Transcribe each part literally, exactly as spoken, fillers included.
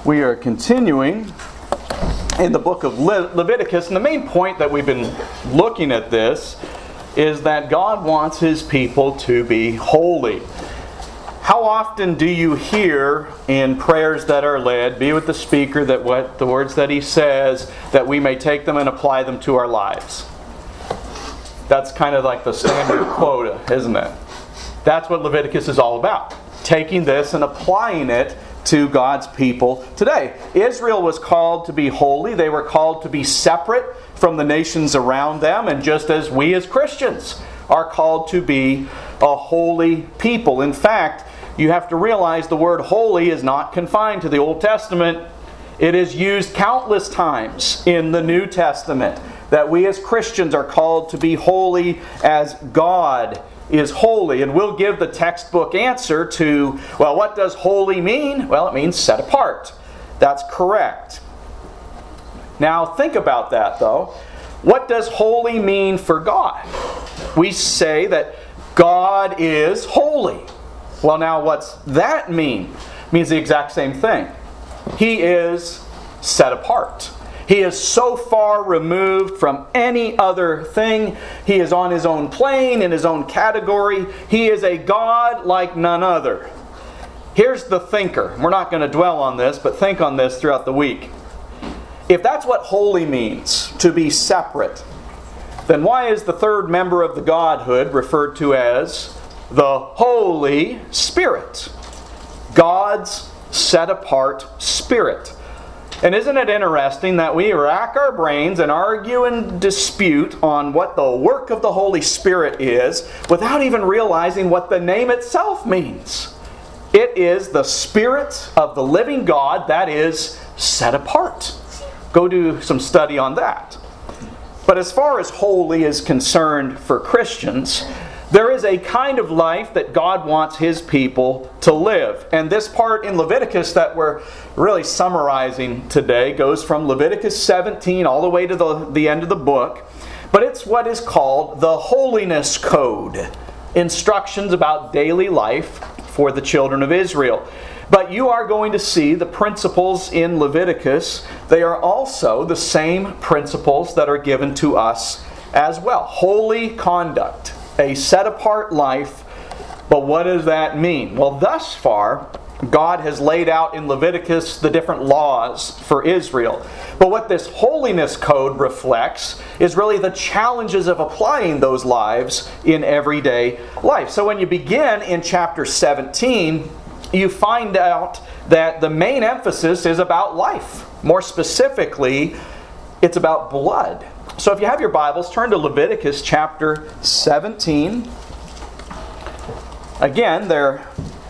We are continuing in the book of Le- Leviticus, and the main point that we've been looking at this is that God wants His people to be holy. How often do you hear in prayers that are led, be with the speaker, that what the words that he says, that we may take them and apply them to our lives? That's kind of like the standard quota, isn't it? That's what Leviticus is all about. Taking this and applying it to God's people today. Israel was called to be holy. They were called to be separate from the nations around them. And just as we as Christians are called to be a holy people. In fact, you have to realize the word holy is not confined to the Old Testament. It is used countless times in the New Testament. That we as Christians are called to be holy as God is holy. And we'll give the textbook answer to, well, what does holy mean? Well, it means set apart. That's correct. Now, think about that, though. What does holy mean for God? We say that God is holy. Well, now, what's that mean? It means the exact same thing. He is set apart. He is so far removed from any other thing. He is on His own plane, in His own category. He is a God like none other. Here's the thinker. We're not going to dwell on this, but think on this throughout the week. If that's what holy means, to be separate, then why is the third member of the Godhood referred to as the Holy Spirit? God's set-apart Spirit. And isn't it interesting that we rack our brains and argue and dispute on what the work of the Holy Spirit is without even realizing what the name itself means? It is the Spirit of the living God that is set apart. Go do some study on that. But as far as holy is concerned for Christians, there is a kind of life that God wants His people to live. And this part in Leviticus that we're really summarizing today goes from Leviticus seventeen all the way to the, the end of the book. But it's what is called the Holiness Code. Instructions about daily life for the children of Israel. But you are going to see the principles in Leviticus. They are also the same principles that are given to us as well. Holy conduct. A set-apart life. But what does that mean? Well, thus far, God has laid out in Leviticus the different laws for Israel. But what this holiness code reflects is really the challenges of applying those lives in everyday life. So when you begin in chapter seventeen, you find out that the main emphasis is about life. More specifically, it's about blood. So if you have your Bibles, turn to Leviticus chapter seventeen. Again, they're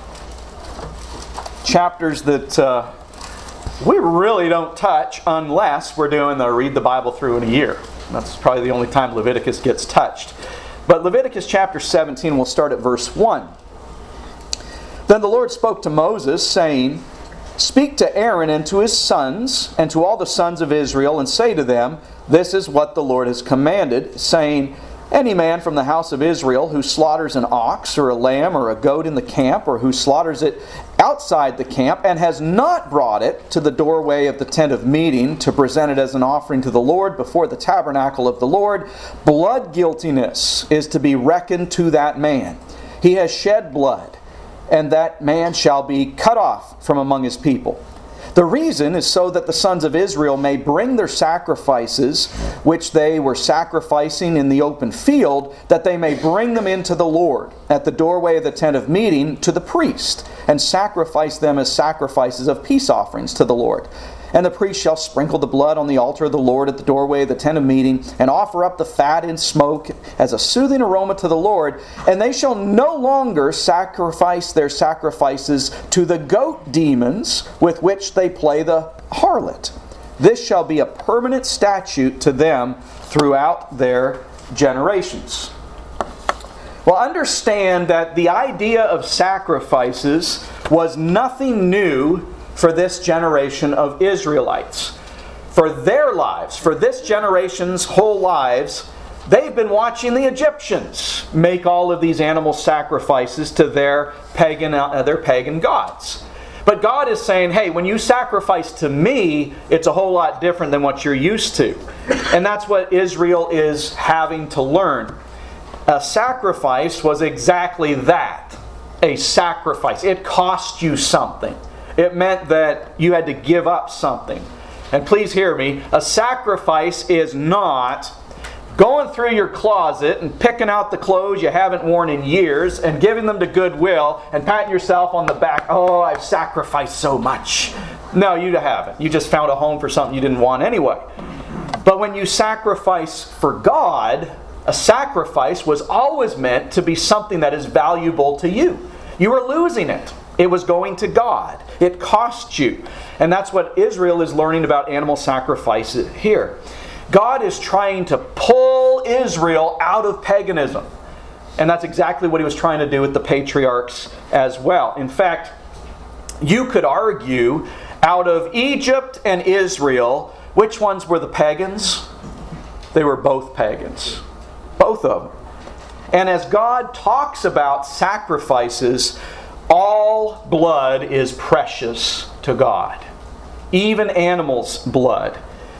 chapters that uh, we really don't touch unless we're doing the read the Bible through in a year. That's probably the only time Leviticus gets touched. But Leviticus chapter seventeen, we'll start at verse one. Then the Lord spoke to Moses, saying, "Speak to Aaron and to his sons, and to all the sons of Israel, and say to them, This is what the Lord has commanded, saying, Any man from the house of Israel who slaughters an ox or a lamb or a goat in the camp, or who slaughters it outside the camp, and has not brought it to the doorway of the tent of meeting to present it as an offering to the Lord before the tabernacle of the Lord, blood guiltiness is to be reckoned to that man. He has shed blood, and that man shall be cut off from among his people. The reason is so that the sons of Israel may bring their sacrifices, which they were sacrificing in the open field, that they may bring them into the Lord at the doorway of the tent of meeting to the priest, and sacrifice them as sacrifices of peace offerings to the Lord. And the priest shall sprinkle the blood on the altar of the Lord at the doorway of the tent of meeting, and offer up the fat in smoke as a soothing aroma to the Lord. And they shall no longer sacrifice their sacrifices to the goat demons with which they play the harlot. This shall be a permanent statute to them throughout their generations." Well, understand that the idea of sacrifices was nothing new for this generation of Israelites. For their lives, for this generation's whole lives, they've been watching the Egyptians make all of these animal sacrifices to their pagan, uh, their pagan gods. But God is saying, hey, when you sacrifice to me, it's a whole lot different than what you're used to. And that's what Israel is having to learn. A sacrifice was exactly that. A sacrifice. It cost you something. It meant that you had to give up something. And please hear me, a sacrifice is not going through your closet and picking out the clothes you haven't worn in years and giving them to Goodwill and patting yourself on the back. Oh, I've sacrificed so much. No, you haven't. You just found a home for something you didn't want anyway. But when you sacrifice for God, a sacrifice was always meant to be something that is valuable to you. You were losing it. It was going to God. It cost you. And that's what Israel is learning about animal sacrifice here. God is trying to pull Israel out of paganism. And that's exactly what He was trying to do with the patriarchs as well. In fact, you could argue out of Egypt and Israel, which ones were the pagans? They were both pagans. Both of them. And as God talks about sacrifices, all blood is precious to God. Even animals' blood.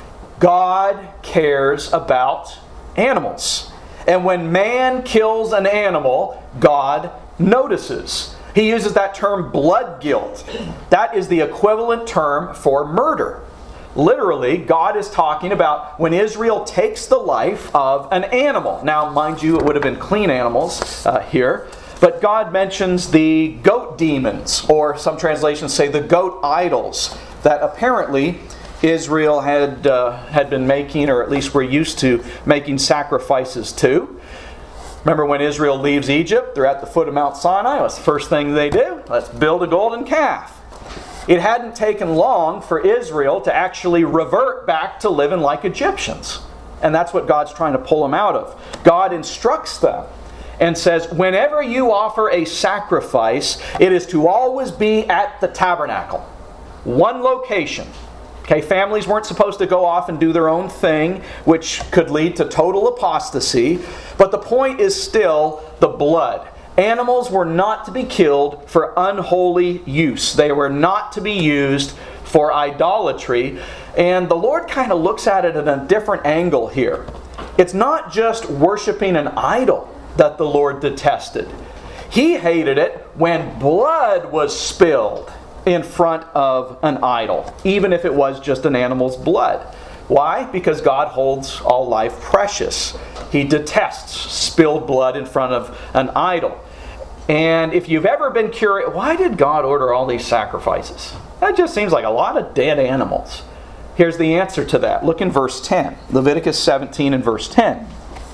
God cares about animals. And when man kills an animal, God notices. He uses that term blood guilt. That is the equivalent term for murder. Literally, God is talking about when Israel takes the life of an animal. Now, mind you, it would have been clean animals uh, here. But God mentions the goat demons, or some translations say the goat idols, that apparently Israel had uh, had been making, or at least were used to making sacrifices to. Remember when Israel leaves Egypt, they're at the foot of Mount Sinai. What's the first thing they do? Let's build a golden calf. It hadn't taken long for Israel to actually revert back to living like Egyptians. And that's what God's trying to pull them out of. God instructs them and says, whenever you offer a sacrifice, it is to always be at the tabernacle. One location. Okay, families weren't supposed to go off and do their own thing, which could lead to total apostasy. But the point is still the blood. Animals were not to be killed for unholy use. They were not to be used for idolatry. And the Lord kind of looks at it at a different angle here. It's not just worshiping an idol that the Lord detested. He hated it when blood was spilled in front of an idol, even if it was just an animal's blood. Why? Because God holds all life precious. He detests spilled blood in front of an idol. And if you've ever been curious, why did God order all these sacrifices? That just seems like a lot of dead animals. Here's the answer to that. Look in verse ten. Leviticus seventeen and verse ten.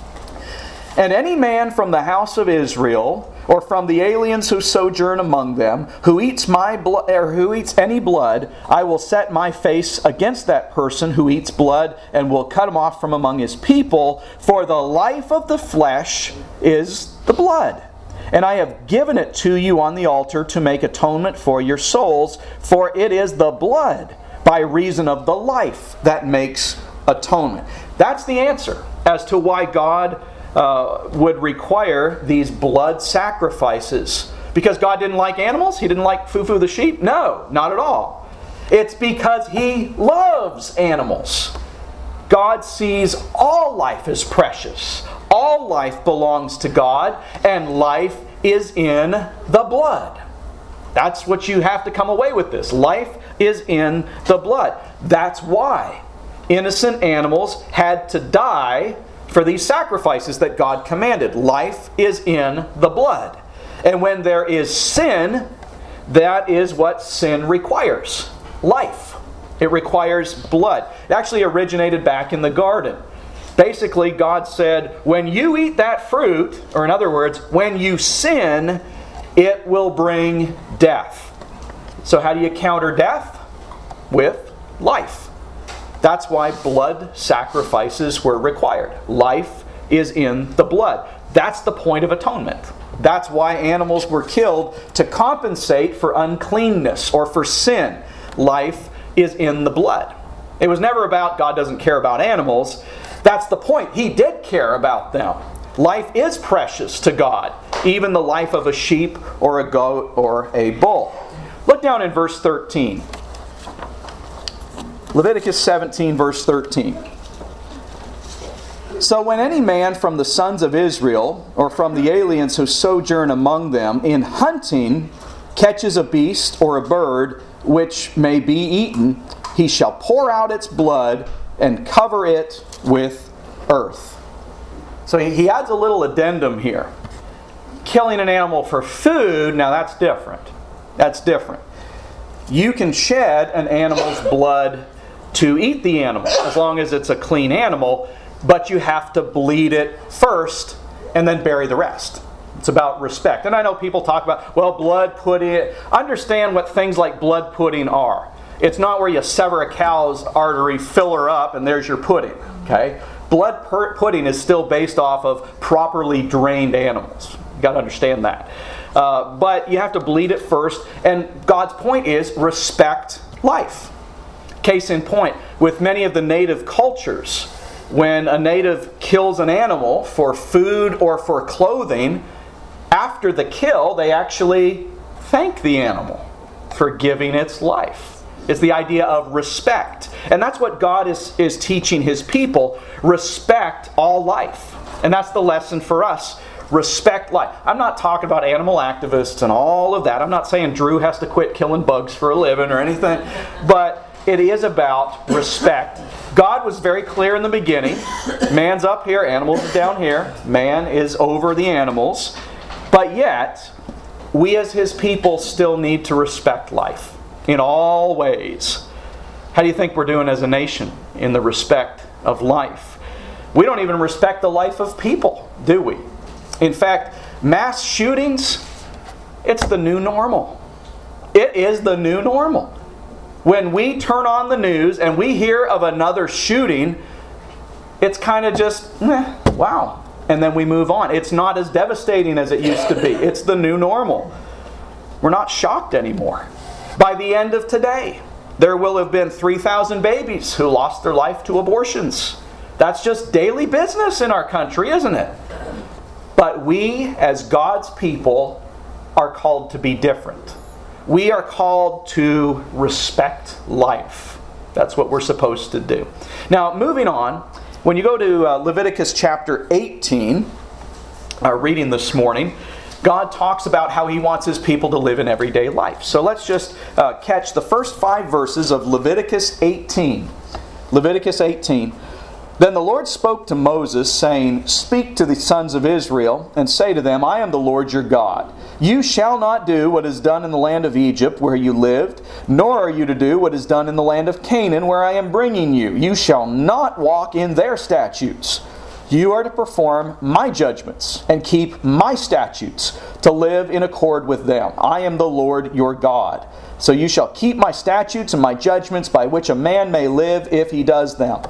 And any man from the house of Israel, or from the aliens who sojourn among them, who eats my blood, or who eats any blood, I will set my face against that person who eats blood, and will cut him off from among his people. For the life of the flesh is the blood. And I have given it to you on the altar to make atonement for your souls, for it is the blood, by reason of the life, that makes atonement. That's the answer as to why God Uh, would require these blood sacrifices. Because God didn't like animals? He didn't like Fufu the sheep? No, not at all. It's because He loves animals. God sees all life as precious. All life belongs to God, and life is in the blood. That's what you have to come away with this. Life is in the blood. That's why innocent animals had to die for these sacrifices that God commanded. Life is in the blood. And when there is sin, that is what sin requires. Life. It requires blood. It actually originated back in the garden. Basically, God said, when you eat that fruit, or in other words, when you sin, it will bring death. So how do you counter death? With life. That's why blood sacrifices were required. Life is in the blood. That's the point of atonement. That's why animals were killed, to compensate for uncleanness or for sin. Life is in the blood. It was never about God doesn't care about animals. That's the point. He did care about them. Life is precious to God, even the life of a sheep or a goat or a bull. Look Look down in verse thirteen. Leviticus seventeen, verse thirteen. So when any man from the sons of Israel, or from the aliens who sojourn among them, in hunting catches a beast or a bird which may be eaten, he shall pour out its blood and cover it with earth. So he adds a little addendum here. Killing an animal for food, now that's different. That's different. You can shed an animal's blood to eat the animal, as long as it's a clean animal, but you have to bleed it first and then bury the rest. It's about respect. And I know people talk about, well, blood pudding. Understand what things like blood pudding are. It's not where you sever a cow's artery, fill her up, and there's your pudding. Okay? Blood pudding is still based off of properly drained animals. You've got to understand that. Uh, but you have to bleed it first. And God's point is respect life. Case in point, with many of the native cultures, when a native kills an animal for food or for clothing, after the kill, they actually thank the animal for giving its life. It's the idea of respect. And that's what God is, is teaching His people. Respect all life. And that's the lesson for us. Respect life. I'm not talking about animal activists and all of that. I'm not saying Drew has to quit killing bugs for a living or anything. But it is about respect. God was very clear in the beginning. Man's up here, animals are down here. Man is over the animals. But yet, we as His people still need to respect life in all ways. How do you think we're doing as a nation in the respect of life? We don't even respect the life of people, do we? In fact, mass shootings, it's the new normal. It is the new normal. When we turn on the news and we hear of another shooting, it's kind of just, eh, wow. And then we move on. It's not as devastating as it used to be. It's the new normal. We're not shocked anymore. By the end of today, there will have been three thousand babies who lost their life to abortions. That's just daily business in our country, isn't it? But we, as God's people, are called to be different. We are called to respect life. That's what we're supposed to do. Now, moving on, when you go to uh, Leviticus chapter eighteen, uh, reading this morning, God talks about how He wants His people to live in everyday life. So let's just uh, catch the first five verses of Leviticus eighteen. Leviticus eighteen. Then the Lord spoke to Moses, saying, Speak to the sons of Israel, and say to them, I am the Lord your God. You shall not do what is done in the land of Egypt, where you lived, nor are you to do what is done in the land of Canaan, where I am bringing you. You shall not walk in their statutes. You are to perform my judgments, and keep my statutes, to live in accord with them. I am the Lord your God. So you shall keep my statutes and my judgments, by which a man may live if he does them.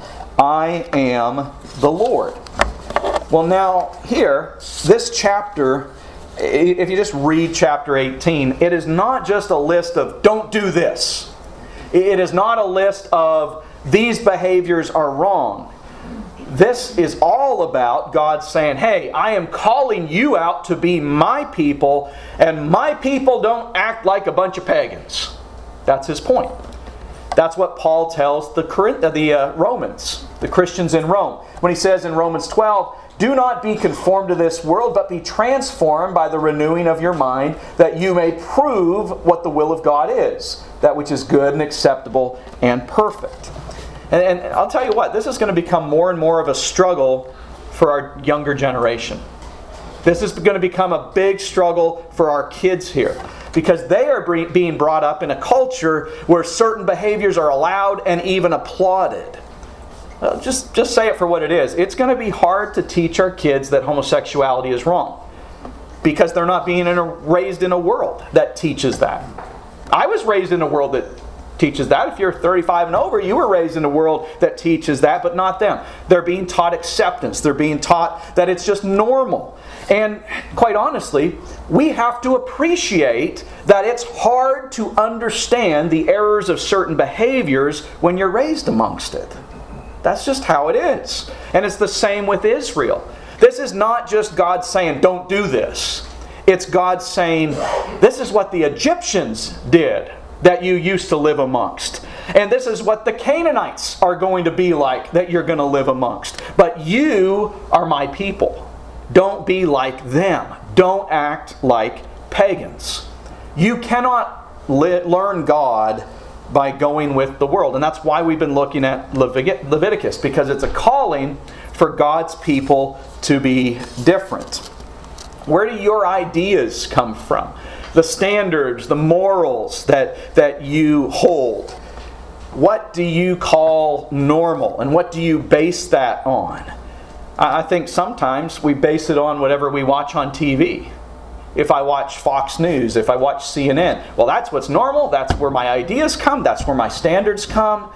I am the Lord. Well, now here, this chapter, if you just read chapter eighteen, it is not just a list of don't do this. It is not a list of these behaviors are wrong. This is all about God saying, hey, I am calling you out to be my people, and my people don't act like a bunch of pagans. That's His point. That's what Paul tells the, the uh, Romans, the Christians in Rome. When he says in Romans twelve, do not be conformed to this world, but be transformed by the renewing of your mind, that you may prove what the will of God is, that which is good and acceptable and perfect. And, and I'll tell you what, this is going to become more and more of a struggle for our younger generation. This is going to become a big struggle for our kids here, because they are being brought up in a culture where certain behaviors are allowed and even applauded. Well, just, just say it for what it is. It's going to be hard to teach our kids that homosexuality is wrong, because they're not being in a, raised in a world that teaches that. I was raised in a world that teaches that. If you're thirty-five and over, you were raised in a world that teaches that, but not them. They're being taught acceptance. They're being taught that it's just normal. And quite honestly, we have to appreciate that it's hard to understand the errors of certain behaviors when you're raised amongst it. That's just how it is. And it's the same with Israel. This is not just God saying, don't do this. It's God saying, this is what the Egyptians did that you used to live amongst. And this is what the Canaanites are going to be like that you're going to live amongst. But you are my people. Don't be like them. Don't act like pagans. You cannot li- learn God by going with the world. And that's why we've been looking at Levit- Leviticus, because it's a calling for God's people to be different. Where do your ideas come from? The standards, the morals that, that you hold. What do you call normal? And what do you base that on? I think sometimes we base it on whatever we watch on T V. If I watch Fox News, if I watch C N N, well, that's what's normal. That's where my ideas come. That's where my standards come.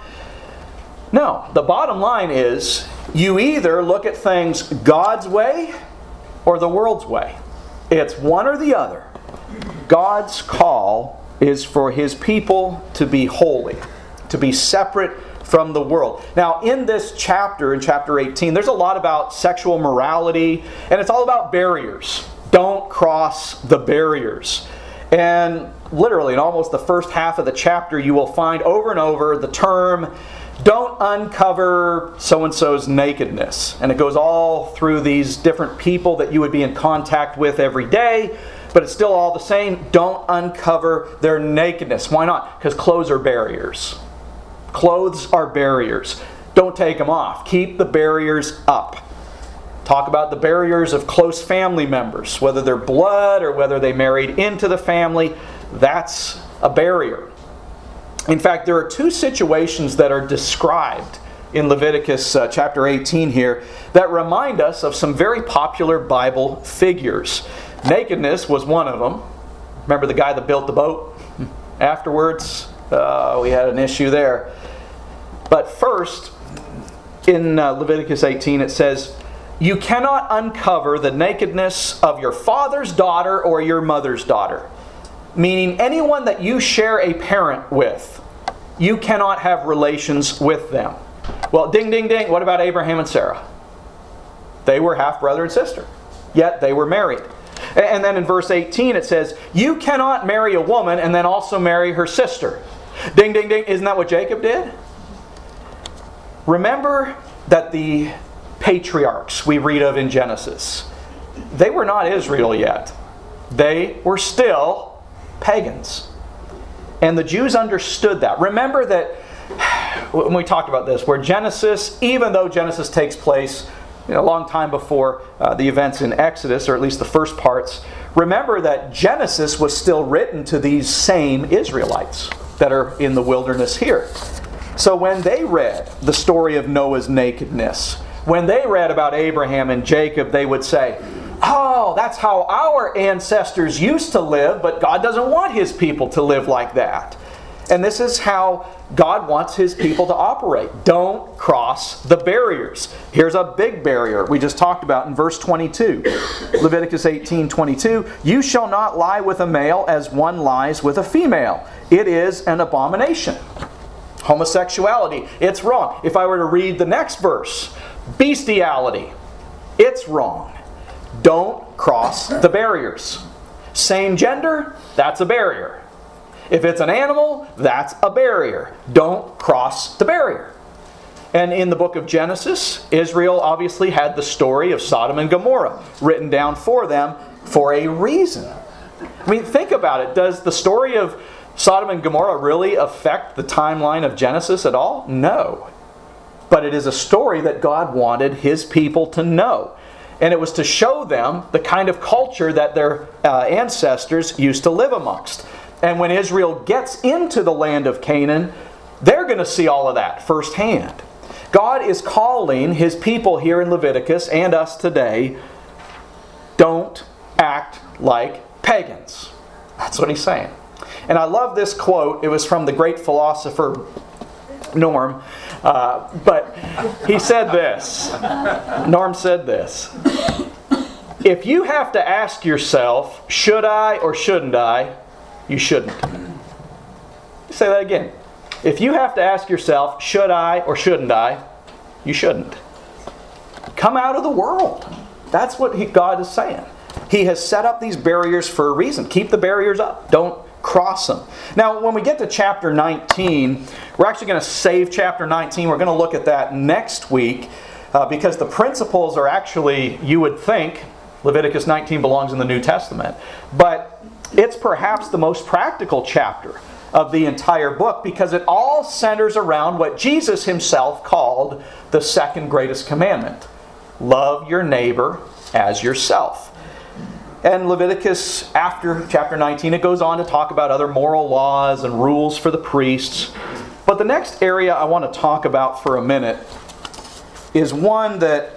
No, the bottom line is you either look at things God's way or the world's way. It's one or the other. God's call is for His people to be holy, to be separate from the world. Now, in this chapter, in chapter eighteen, there's a lot about sexual morality, and it's all about barriers. Don't cross the barriers. And literally, in almost the first half of the chapter, you will find over and over the term, don't uncover so-and-so's nakedness. And it goes all through these different people that you would be in contact with every day, but it's still all the same. Don't uncover their nakedness. Why not? Because clothes are barriers. Clothes are barriers. Don't take them off. Keep the barriers up. Talk about the barriers of close family members, whether they're blood or whether they married into the family. That's a barrier. In fact, there are two situations that are described in Leviticus uh, chapter eighteen here that remind us of some very popular Bible figures. Nakedness was one of them. Remember the guy that built the boat? Afterwards, uh, we had an issue there. But first, in uh, Leviticus eighteen, it says, you cannot uncover the nakedness of your father's daughter or your mother's daughter. Meaning anyone that you share a parent with, you cannot have relations with them. Well, ding, ding, ding. What about Abraham and Sarah? They were half brother and sister, yet they were married. And then in verse eighteen it says, you cannot marry a woman and then also marry her sister. Ding, ding, ding. Isn't that what Jacob did? Remember that the patriarchs we read of in Genesis, they were not Israel yet. They were still pagans. And the Jews understood that. Remember that when we talked about this, where Genesis, even though Genesis takes place you know, a long time before uh, the events in Exodus, or at least the first parts, remember that Genesis was still written to these same Israelites that are in the wilderness here. So when they read the story of Noah's nakedness, when they read about Abraham and Jacob, they would say, oh, that's how our ancestors used to live, but God doesn't want His people to live like that. And this is how God wants His people to operate. Don't cross the barriers. Here's a big barrier we just talked about in verse twenty-two. Leviticus eighteen twenty-two. You shall not lie with a male as one lies with a female. It is an abomination. Homosexuality, it's wrong. If I were to read the next verse, bestiality, it's wrong. Don't cross the barriers. Same gender, that's a barrier. If it's an animal, that's a barrier. Don't cross the barrier. And in the book of Genesis, Israel obviously had the story of Sodom and Gomorrah written down for them for a reason. I mean, think about it. Does the story of Sodom and Gomorrah really affect the timeline of Genesis at all? No. But it is a story that God wanted His people to know. And it was to show them the kind of culture that their uh, ancestors used to live amongst. And when Israel gets into the land of Canaan, they're going to see all of that firsthand. God is calling His people here in Leviticus and us today, don't act like pagans. That's what He's saying. And I love this quote. It was from the great philosopher Norm. Uh, but he said this. Norm said this. If you have to ask yourself, should I or shouldn't I, you shouldn't. Say that again. If you have to ask yourself, should I or shouldn't I, you shouldn't. Come out of the world. That's what he, God is saying. He has set up these barriers for a reason. Keep the barriers up. Don't cross them. Now, when we get to chapter nineteen, we're actually going to save chapter nineteen. We're going to look at that next week uh, because the principles are actually, you would think, Leviticus nineteen belongs in the New Testament. But it's perhaps the most practical chapter of the entire book because it all centers around what Jesus himself called the second greatest commandment. Love your neighbor as yourself. And Leviticus, after chapter nineteen, it goes on to talk about other moral laws and rules for the priests. But the next area I want to talk about for a minute is one that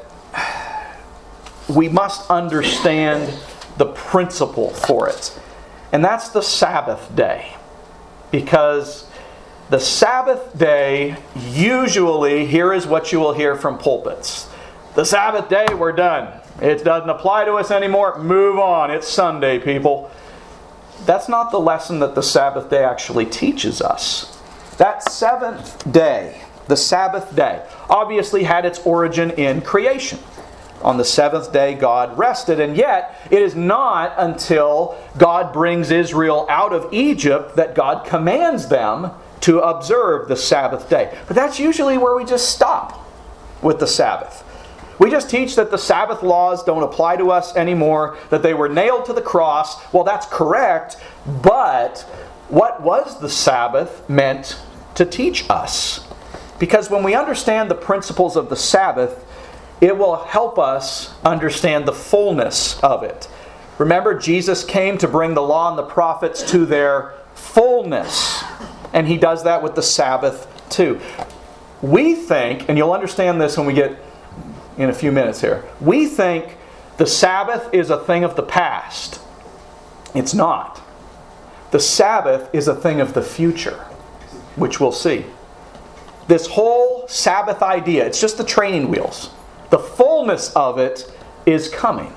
we must understand the principle for it. And that's the Sabbath day. Because the Sabbath day, usually, here is what you will hear from pulpits. The Sabbath day, we're done. It doesn't apply to us anymore. Move on. It's Sunday, people. That's not the lesson that the Sabbath day actually teaches us. That seventh day, the Sabbath day, obviously had its origin in creation. On the seventh day, God rested, and yet it is not until God brings Israel out of Egypt that God commands them to observe the Sabbath day. But that's usually where we just stop with the Sabbath. We just teach that the Sabbath laws don't apply to us anymore, that they were nailed to the cross. Well, that's correct, but what was the Sabbath meant to teach us? Because when we understand the principles of the Sabbath, it will help us understand the fullness of it. Remember, Jesus came to bring the law and the prophets to their fullness. And He does that with the Sabbath too. We think, and you'll understand this when we get in a few minutes here, we think the Sabbath is a thing of the past. It's not. The Sabbath is a thing of the future, which we'll see. This whole Sabbath idea, it's just the training wheels. The fullness of it is coming.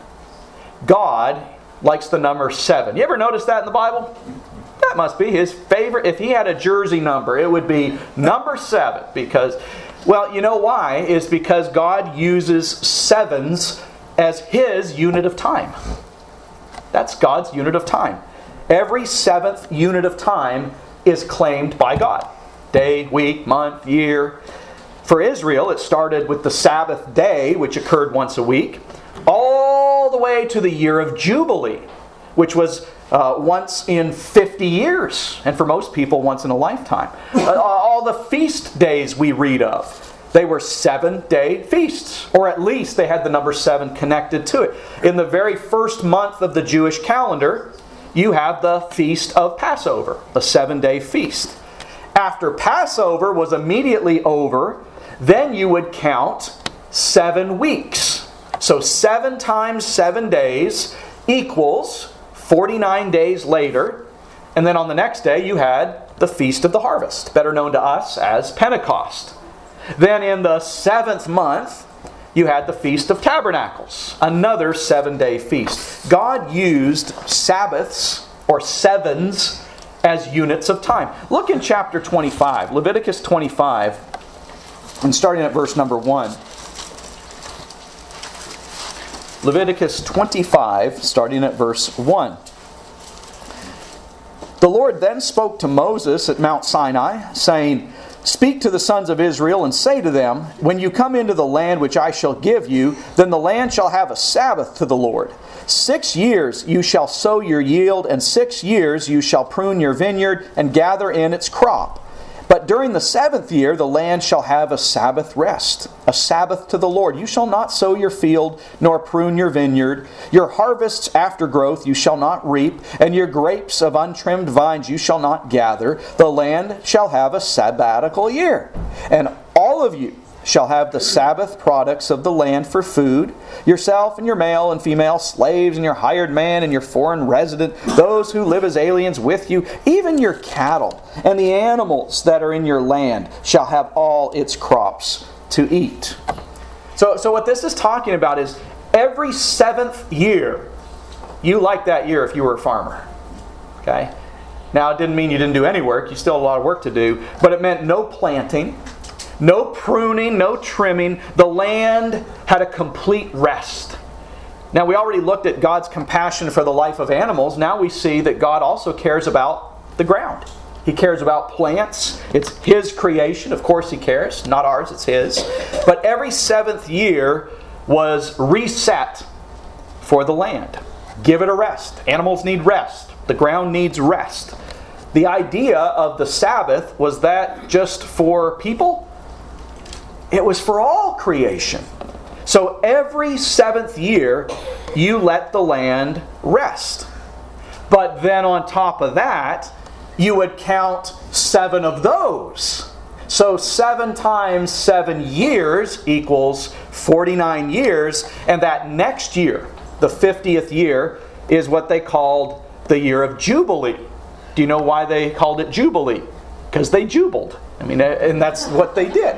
God likes the number seven. You ever notice that in the Bible? That must be His favorite. If He had a jersey number, it would be number seven. Because, well, you know why? Is because God uses sevens as His unit of time. That's God's unit of time. Every seventh unit of time is claimed by God. Day, week, month, year. For Israel, it started with the Sabbath day, which occurred once a week, all the way to the year of Jubilee, which was uh, once in fifty years, and for most people, once in a lifetime. Uh, all the feast days we read of, they were seven-day feasts, or at least they had the number seven connected to it. In the very first month of the Jewish calendar, you have the Feast of Passover, a seven-day feast. After Passover was immediately over, then you would count seven weeks. So seven times seven days equals forty-nine days later. And then on the next day you had the Feast of the Harvest, better known to us as Pentecost. Then in the seventh month, you had the Feast of Tabernacles, another seven-day feast. God used Sabbaths, or sevens, as units of time. Look in chapter twenty-five, Leviticus twenty-five, and starting at verse number one. Leviticus twenty-five, starting at verse one. The Lord then spoke to Moses at Mount Sinai, saying, "Speak to the sons of Israel and say to them, when you come into the land which I shall give you, then the land shall have a Sabbath to the Lord. Six years you shall sow your yield, and six years you shall prune your vineyard and gather in its crop. But during the seventh year the land shall have a Sabbath rest, a Sabbath to the Lord. You shall not sow your field, nor prune your vineyard. Your harvests after growth you shall not reap, and your grapes of untrimmed vines you shall not gather. The land shall have a sabbatical year. And all of you shall have the Sabbath products of the land for food, yourself and your male and female slaves and your hired man and your foreign resident, those who live as aliens with you, even your cattle and the animals that are in your land shall have all its crops to eat." So, so what this is talking about is every seventh year, you liked that year if you were a farmer. Okay? Now, it didn't mean you didn't do any work. You still had a lot of work to do. But it meant no planting, no pruning, no trimming. The land had a complete rest. Now, we already looked at God's compassion for the life of animals. Now we see that God also cares about the ground. He cares about plants. It's His creation. Of course He cares. Not ours, it's His. But every seventh year was reset for the land. Give it a rest. Animals need rest. The ground needs rest. The idea of the Sabbath, was that just for people? It was for all creation. So every seventh year, you let the land rest. But then on top of that, you would count seven of those. So seven times seven years equals forty-nine years. And that next year, the fiftieth year, is what they called the year of Jubilee. Do you know why they called it Jubilee? Because they jubiled. I mean, and that's what they did.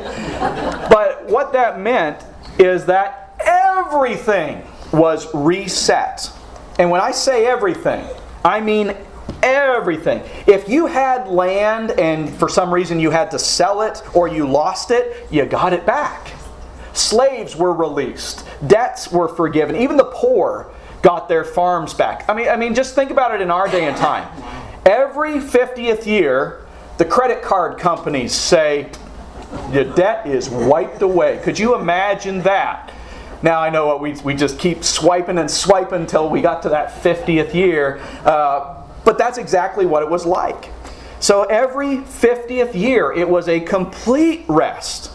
But what that meant is that everything was reset. And when I say everything, I mean everything. If you had land and for some reason you had to sell it or you lost it, you got it back. Slaves were released. Debts were forgiven. Even the poor got their farms back. I mean, I mean, just think about it in our day and time. Every fiftieth year, the credit card companies say, your debt is wiped away. Could you imagine that? Now I know what we we just keep swiping and swiping until we got to that fiftieth year. Uh, but that's exactly what it was like. So every fiftieth year, it was a complete rest.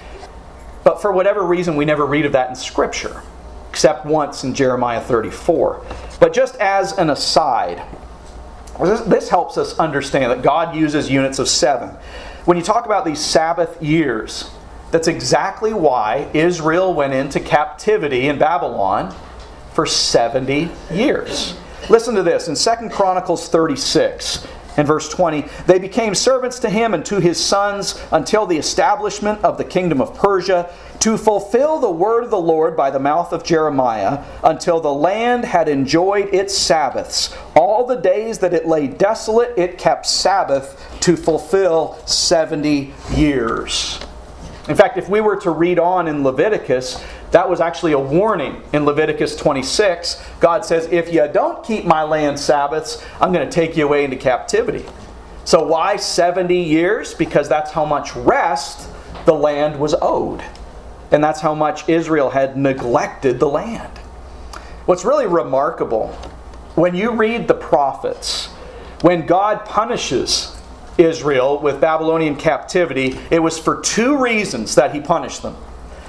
But for whatever reason, we never read of that in Scripture, except once in Jeremiah thirty-four. But just as an aside, this, this helps us understand that God uses units of seven. When you talk about these Sabbath years, that's exactly why Israel went into captivity in Babylon for seventy years. Listen to this. In Second Chronicles thirty-six and verse twenty, they became servants to him and to his sons until the establishment of the kingdom of Persia, to fulfill the word of the Lord by the mouth of Jeremiah, until the land had enjoyed its Sabbaths. All the days that it lay desolate, it kept Sabbath to fulfill seventy years. In fact, if we were to read on in Leviticus, that was actually a warning in Leviticus twenty-six. God says, if you don't keep my land Sabbaths, I'm going to take you away into captivity. So why seventy years? Because that's how much rest the land was owed. And that's how much Israel had neglected the land. What's really remarkable, when you read the prophets, when God punishes Israel with Babylonian captivity, it was for two reasons that He punished them.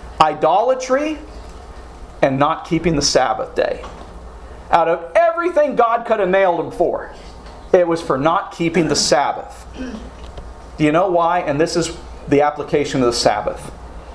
Idolatry and not keeping the Sabbath day. Out of everything God could have nailed them for, it was for not keeping the Sabbath. Do you know why? And this is the application of the Sabbath.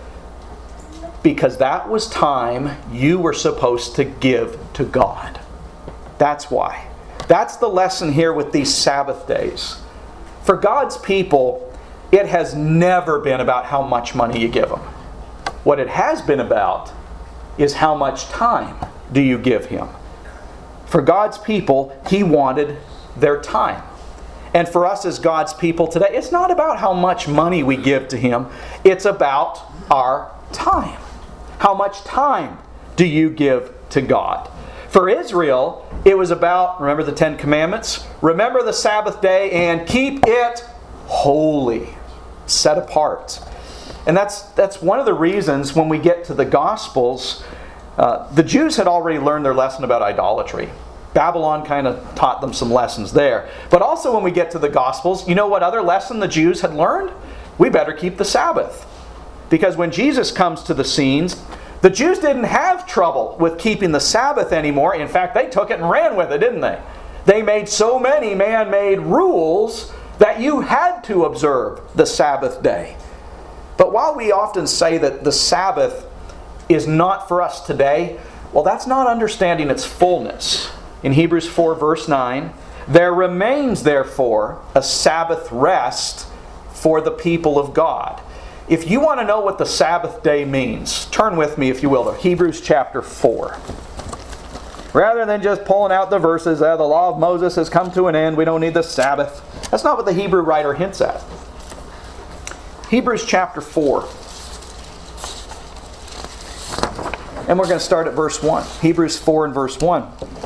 Because that was time you were supposed to give to God. That's why. That's the lesson here with these Sabbath days. For God's people, it has never been about how much money you give them. What it has been about is how much time do you give Him. For God's people, He wanted their time. And for us as God's people today, it's not about how much money we give to Him. It's about our time. How much time do you give to God? For Israel, it was about, remember the Ten Commandments? Remember the Sabbath day and keep it holy, set apart. And that's that's one of the reasons when we get to the Gospels, uh, the Jews had already learned their lesson about idolatry. Babylon kind of taught them some lessons there. But also when we get to the Gospels, you know what other lesson the Jews had learned? We better keep the Sabbath. Because when Jesus comes to the scenes, the Jews didn't have trouble with keeping the Sabbath anymore. In fact, they took it and ran with it, didn't they? They made so many man-made rules that you had to observe the Sabbath day. But while we often say that the Sabbath is not for us today, well, that's not understanding its fullness. In Hebrews four verse nine, there remains therefore a Sabbath rest for the people of God. If you want to know what the Sabbath day means, turn with me, if you will, to Hebrews chapter four. Rather than just pulling out the verses, uh, the law of Moses has come to an end, we don't need the Sabbath. That's not what the Hebrew writer hints at. Hebrews chapter four. And we're going to start at verse one. Hebrews four and verse one.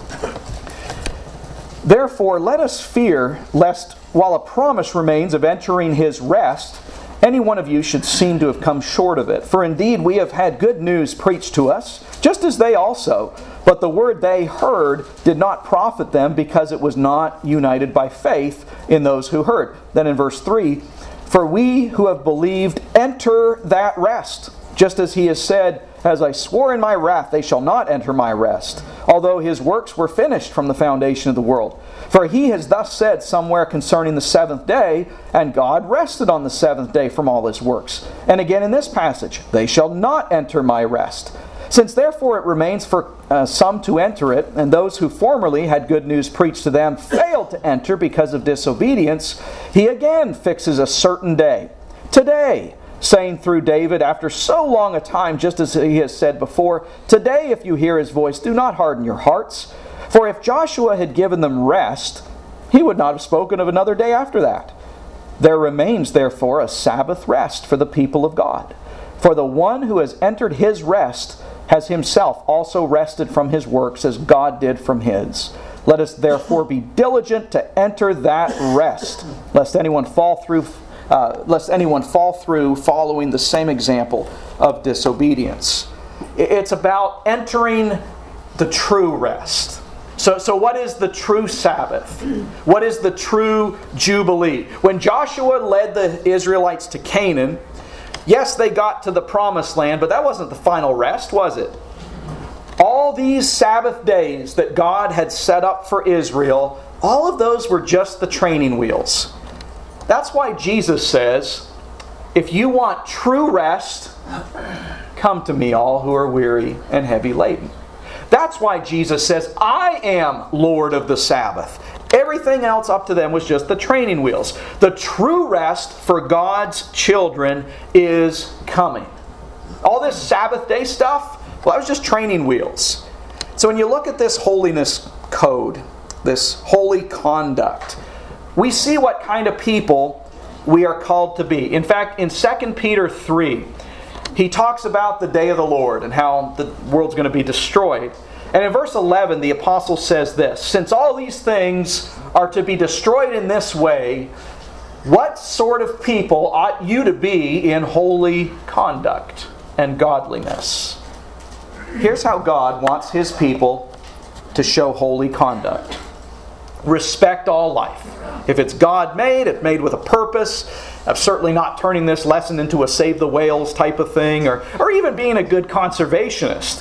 Therefore, let us fear, lest while a promise remains of entering His rest, any one of you should seem to have come short of it. For indeed we have had good news preached to us, just as they also. But the word they heard did not profit them, because it was not united by faith in those who heard. Then in verse three, for we who have believed enter that rest, just as He has said, as I swore in my wrath, they shall not enter my rest, although His works were finished from the foundation of the world. For He has thus said somewhere concerning the seventh day, and God rested on the seventh day from all His works. And again in this passage, they shall not enter my rest. Since therefore it remains for uh, some to enter it, and those who formerly had good news preached to them failed to enter because of disobedience, He again fixes a certain day, today, saying through David, after so long a time, just as He has said before, today if you hear His voice, do not harden your hearts. For if Joshua had given them rest, he would not have spoken of another day after that. There remains therefore a Sabbath rest for the people of God. For the one who has entered His rest has himself also rested from his works as God did from His. Let us therefore be diligent to enter that rest, lest anyone fall through Uh, lest anyone fall through following the same example of disobedience. It's about entering the true rest. So, so what is the true Sabbath? What is the true Jubilee? When Joshua led the Israelites to Canaan, yes, they got to the promised land, but that wasn't the final rest, was it? All these Sabbath days that God had set up for Israel, all of those were just the training wheels. That's why Jesus says, if you want true rest, come to me all who are weary and heavy laden. That's why Jesus says, I am Lord of the Sabbath. Everything else up to them was just the training wheels. The true rest for God's children is coming. All this Sabbath day stuff, well, that was just training wheels. So when you look at this holiness code, this holy conduct, we see what kind of people we are called to be. In fact, in Second Peter three, he talks about the day of the Lord and how the world's going to be destroyed. And in verse eleven, the apostle says this, since all these things are to be destroyed in this way, what sort of people ought you to be in holy conduct and godliness? Here's how God wants His people to show holy conduct. Respect all life. If it's God-made, it's made with a purpose. I'm certainly not turning this lesson into a save the whales type of thing, or, or even being a good conservationist.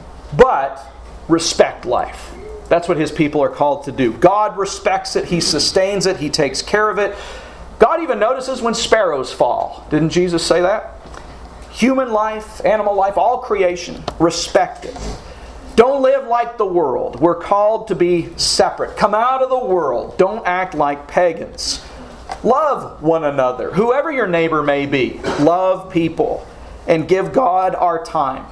But respect life. That's what His people are called to do. God respects it. He sustains it. He takes care of it. God even notices when sparrows fall. Didn't Jesus say that? Human life, animal life, all creation, respect it. Don't live like the world. We're called to be separate. Come out of the world. Don't act like pagans. Love one another. Whoever your neighbor may be. Love people. And give God our time.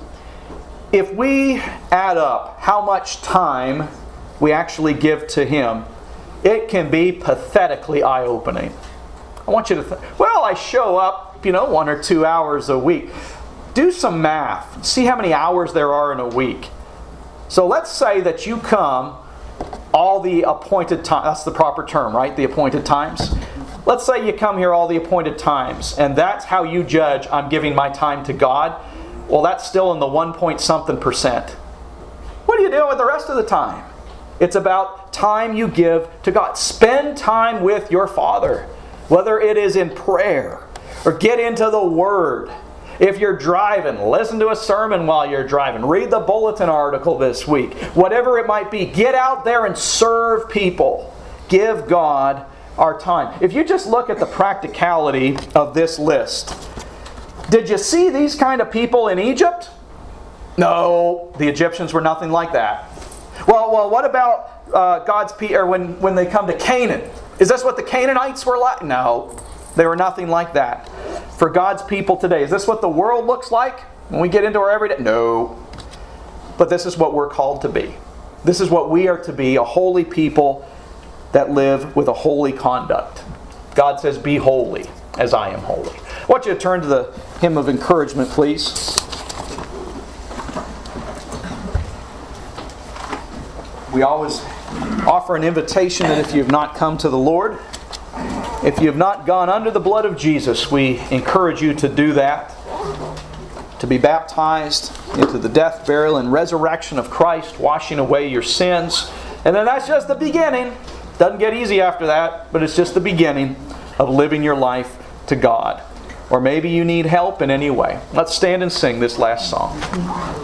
If we add up how much time we actually give to Him, it can be pathetically eye-opening. I want you to think, well, I show up, you know, one or two hours a week. Do some math. See how many hours there are in a week. So let's say that you come all the appointed times. That's the proper term, right? The appointed times. Let's say you come here all the appointed times, and that's how you judge I'm giving my time to God. Well, that's still in the one point something percent. What do you do with the rest of the time? It's about time you give to God. Spend time with your Father, whether it is in prayer or get into the Word. If you're driving, listen to a sermon while you're driving. Read the bulletin article this week. Whatever it might be, get out there and serve people. Give God our time. If you just look at the practicality of this list, did you see these kind of people in Egypt? No, the Egyptians were nothing like that. Well, well, what about uh, God's people, or when, when they come to Canaan? Is this what the Canaanites were like? No, they were nothing like that. For God's people today, is this what the world looks like when we get into our everyday? No. But this is what we're called to be. This is what we are to be, a holy people that live with a holy conduct. God says, be holy as I am holy. I want you to turn to the hymn of encouragement, please. we always offer an invitation that if you have not come to the Lord, if you have not gone under the blood of Jesus, we encourage you to do that, to be baptized into the death, burial, and resurrection of Christ, washing away your sins. And then that's just the beginning. Doesn't get easy after that, but it's just the beginning of living your life to God. Or maybe you need help in any way. Let's stand and sing this last song.